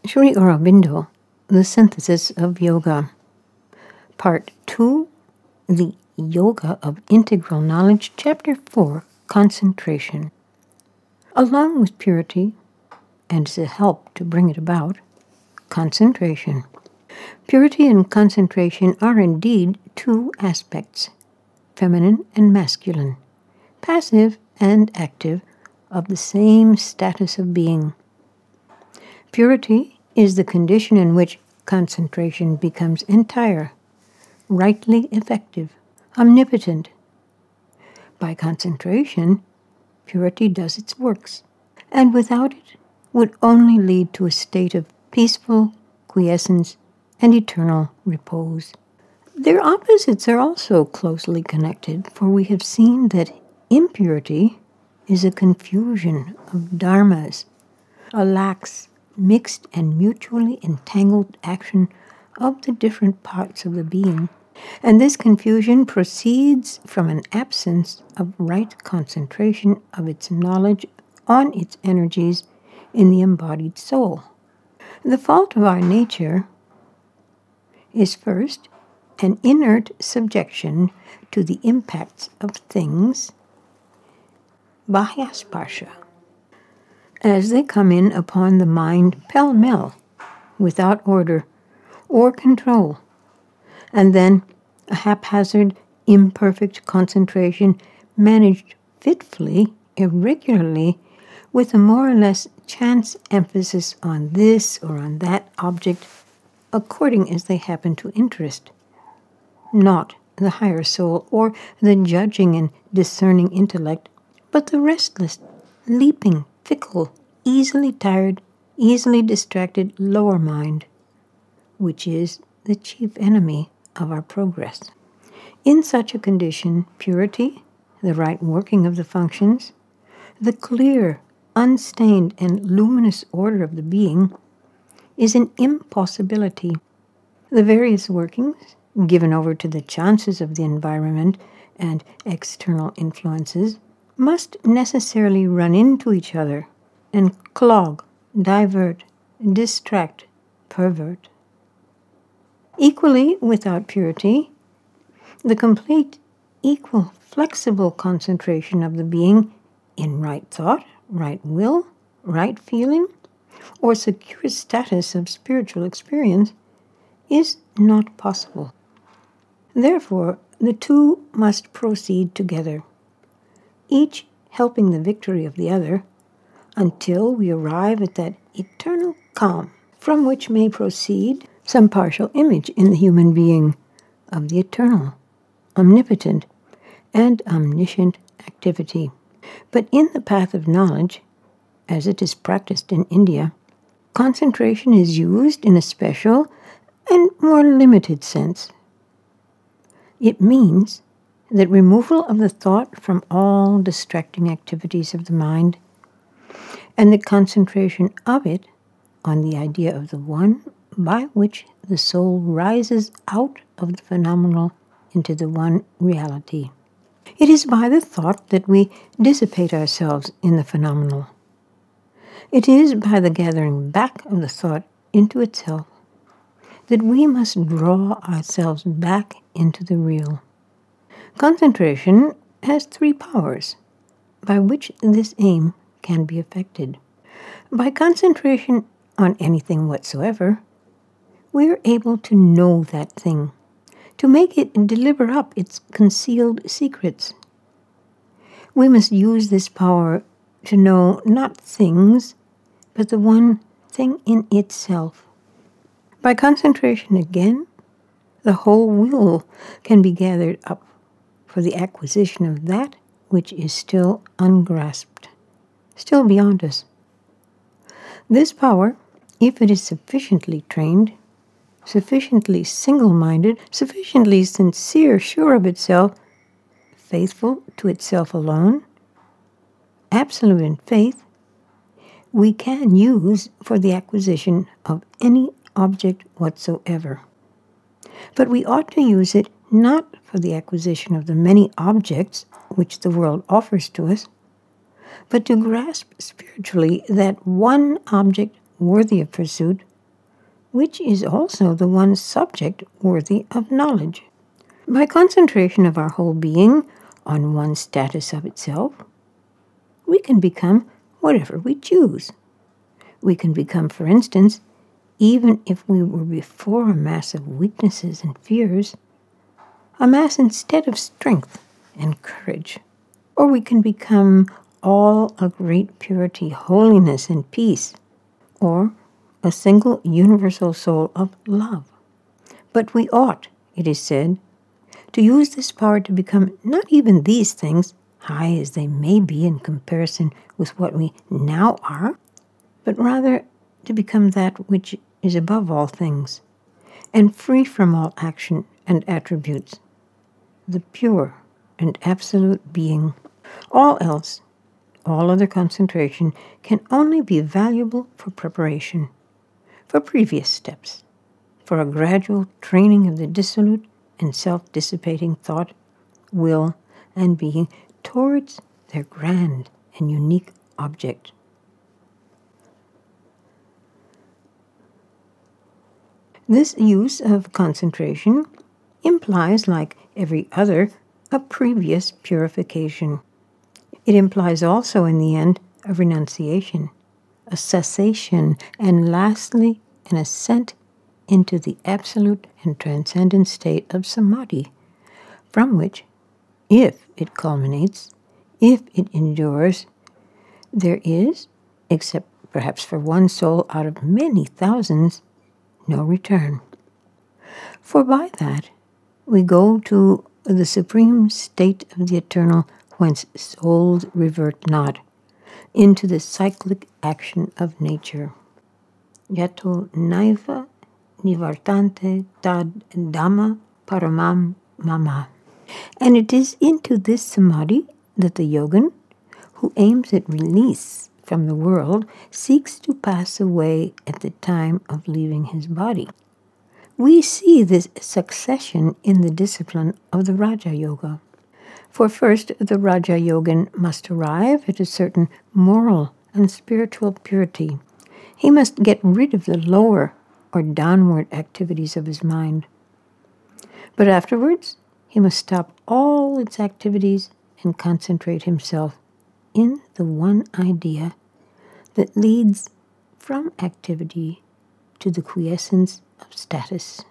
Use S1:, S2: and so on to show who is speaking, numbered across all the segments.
S1: Sri Aurobindo, The Synthesis of Yoga. Part 2, The Yoga of Integral Knowledge, Chapter 4, Concentration. Along with purity, and as a help to bring it about, concentration. Purity and concentration are indeed two aspects, feminine and masculine, passive and active, of the same status of being. Purity is the condition in which concentration becomes entire, rightly effective, omnipotent. By concentration, purity does its works, and without it would only lead to a state of peaceful quiescence and eternal repose. Their opposites are also closely connected, for we have seen that impurity is a confusion of dharmas, a lax, mixed and mutually entangled action of the different parts of the being, and this confusion proceeds from an absence of right concentration of its knowledge on its energies in the embodied soul. The fault of our nature is first an inert subjection to the impacts of things, bahyasparsha, as they come in upon the mind pell-mell, without order or control, and then a haphazard, imperfect concentration managed fitfully, irregularly, with a more or less chance emphasis on this or on that object, according as they happen to interest, not the higher soul or the judging and discerning intellect, but the restless, leaping, fickle, easily tired, easily distracted lower mind, which is the chief enemy of our progress. In such a condition, purity, the right working of the functions, the clear, unstained, and luminous order of the being, is an impossibility. The various workings, given over to the chances of the environment and external influences, must necessarily run into each other and clog, divert, distract, pervert. Equally, without purity, the complete, equal, flexible concentration of the being in right thought, right will, right feeling, or secure status of spiritual experience is not possible. Therefore, the two must proceed together, each helping the victory of the other, until we arrive at that eternal calm from which may proceed some partial image in the human being of the eternal, omnipotent, and omniscient activity. But in the path of knowledge, as it is practiced in India, concentration is used in a special and more limited sense. It means that removal of the thought from all distracting activities of the mind, and the concentration of it on the idea of the one by which the soul rises out of the phenomenal into the one reality. It is by the thought that we dissipate ourselves in the phenomenal. It is by the gathering back of the thought into itself that we must draw ourselves back into the real. Concentration has three powers by which this aim can be effected. By concentration on anything whatsoever, we are able to know that thing, to make it deliver up its concealed secrets. We must use this power to know not things, but the one thing in itself. By concentration again, the whole will can be gathered up for the acquisition of that which is still ungrasped, still beyond us. This power, if it is sufficiently trained, sufficiently single-minded, sufficiently sincere, sure of itself, faithful to itself alone, absolute in faith, we can use for the acquisition of any object whatsoever. But we ought to use it not for the acquisition of the many objects which the world offers to us, but to grasp spiritually that one object worthy of pursuit which is also the one subject worthy of knowledge. By concentration of our whole being on one status of itself, we can become whatever we choose. We can become, for instance, even if we were before a mass of weaknesses and fears, a mass instead of strength and courage. Or we can become all a great purity, holiness, and peace, or a single universal soul of love. But we ought, it is said, to use this power to become not even these things, high as they may be in comparison with what we now are, but rather to become that which is above all things, and free from all action and attributes, the pure and absolute being. All else, all other concentration, can only be valuable for preparation, for previous steps, for a gradual training of the dissolute and self-dissipating thought, will, and being towards their grand and unique object. This use of concentration implies, like every other, a previous purification. It implies also, in the end, a renunciation, a cessation, and lastly, an ascent into the absolute and transcendent state of samadhi, from which, if it culminates, if it endures, there is, except perhaps for one soul out of many thousands, no return. For by that we go to the supreme state of the eternal, whence souls revert not, into the cyclic action of nature. Yato naiva nivartante tad dhamma paramam mama. And it is into this samadhi that the yogin, who aims at release from the world, seeks to pass away at the time of leaving his body. We see this succession in the discipline of the Raja Yoga. For first, the Raja Yogin must arrive at a certain moral and spiritual purity. He must get rid of the lower or downward activities of his mind. But afterwards, he must stop all its activities and concentrate himself in the one idea that leads from activity to the quiescence of status.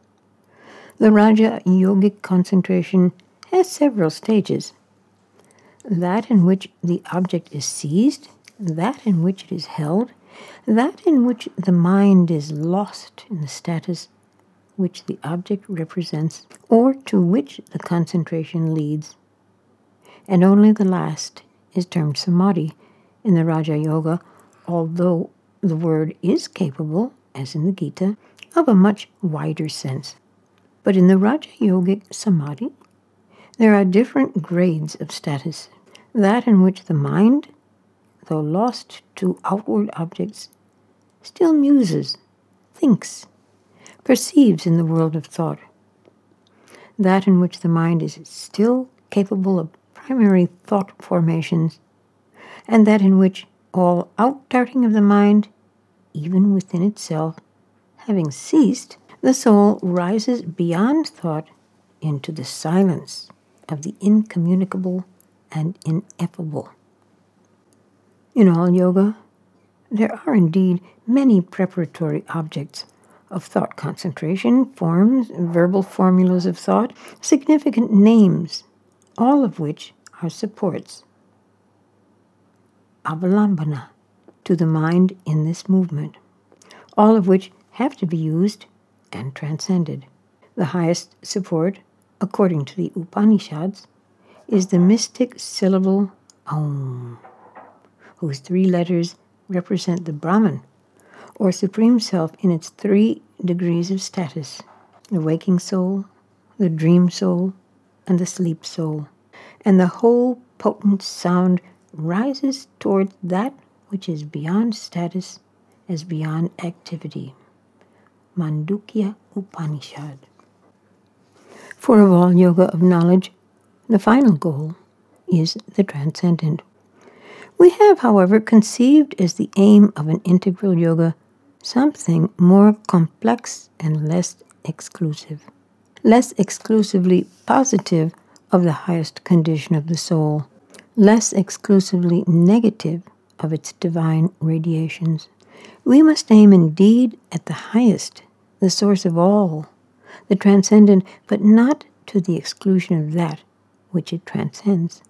S1: The Raja Yogic concentration has several stages. That in which the object is seized, that in which it is held, that in which the mind is lost in the status which the object represents, or to which the concentration leads. And only the last is termed samadhi in the Raja Yoga, although the word is capable, as in the Gita, of a much wider sense. But in the Raja Yogic samadhi, there are different grades of status. That in which the mind, though lost to outward objects, still muses, thinks, perceives in the world of thought. That in which the mind is still capable of primary thought formations, and that in which all outdarting of the mind, even within itself, having ceased, the soul rises beyond thought into the silence of the incommunicable and ineffable. In all yoga, there are indeed many preparatory objects of thought concentration, forms, verbal formulas of thought, significant names, all of which are supports, avalambana, to the mind in this movement, all of which have to be used and transcended. The highest support, according to the Upanishads, is the mystic syllable Om, whose 3 letters represent the Brahman, or Supreme Self in its 3 degrees of status, the waking soul, the dream soul, and the sleep soul. And the whole potent sound rises toward that which is beyond status as beyond activity. Mandukya Upanishad. For of all yoga of knowledge, the final goal is the transcendent. We have, however, conceived as the aim of an integral yoga something more complex and less exclusive, less exclusively positive of the highest condition of the soul, less exclusively negative of its divine radiations. We must aim indeed at the highest, the source of all, the transcendent, but not to the exclusion of that which it transcends.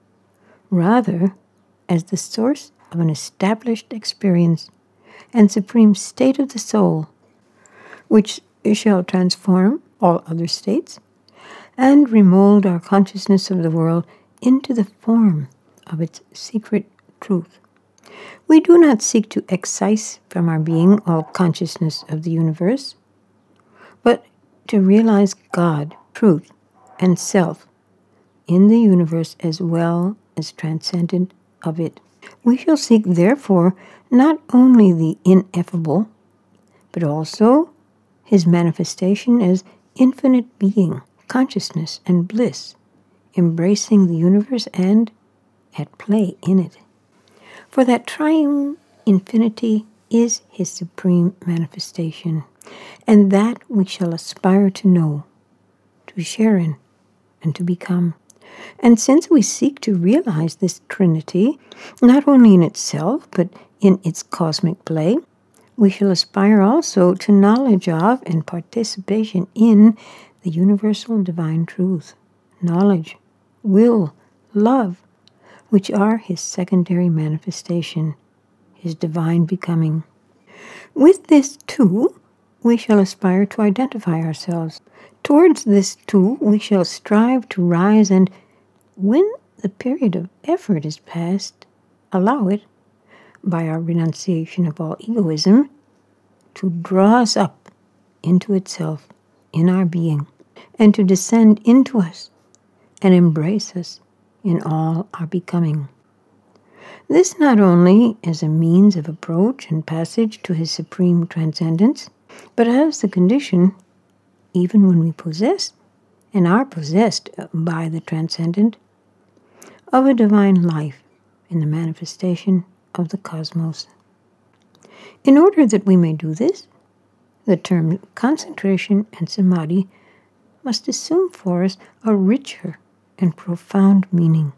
S1: Rather, as the source of an established experience and supreme state of the soul, which shall transform all other states and remold our consciousness of the world into the form of its secret truth. We do not seek to excise from our being all consciousness of the universe, but to realize God, truth, and self in the universe as well as transcendent of it. We shall seek, therefore, not only the ineffable, but also his manifestation as infinite being, consciousness, and bliss, embracing the universe and at play in it. For that triune infinity is his supreme manifestation, and that we shall aspire to know, to share in, and to become. And since we seek to realize this Trinity, not only in itself, but in its cosmic play, we shall aspire also to knowledge of and participation in the universal divine truth, knowledge, will, love, which are his secondary manifestation, his divine becoming. With this, too, we shall aspire to identify ourselves. Towards this, too, we shall strive to rise, and when the period of effort is past, allow it, by our renunciation of all egoism, to draw us up into itself in our being, and to descend into us and embrace us in all our becoming. This not only as a means of approach and passage to his supreme transcendence, but as the condition, even when we possess and are possessed by the transcendent, of a divine life in the manifestation of the cosmos. In order that we may do this, the term concentration and samadhi must assume for us a richer and profound meaning.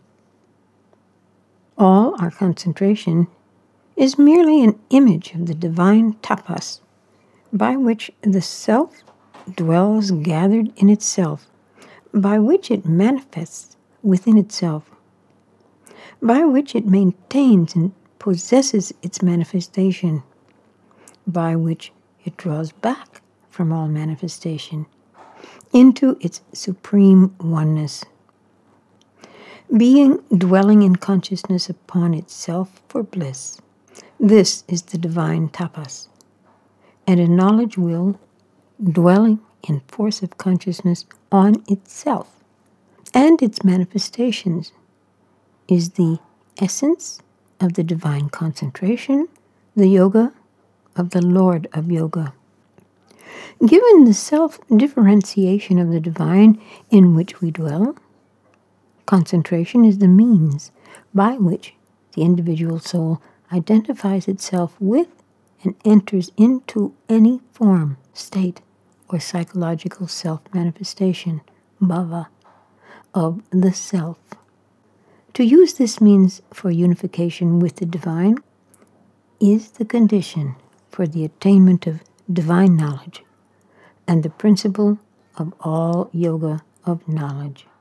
S1: All our concentration is merely an image of the divine tapas, by which the self dwells gathered in itself, by which it manifests within itself, by which it maintains and possesses its manifestation, by which it draws back from all manifestation into its supreme oneness. Being dwelling in consciousness upon itself for bliss. This is the divine tapas. And a knowledge will dwelling in force of consciousness on itself and its manifestations is the essence of the divine concentration, the yoga of the Lord of Yoga. Given the self-differentiation of the divine in which we dwell, concentration is the means by which the individual soul identifies itself with and enters into any form, state, or psychological self-manifestation, bhava, of the self. To use this means for unification with the divine is the condition for the attainment of divine knowledge and the principle of all yoga of knowledge.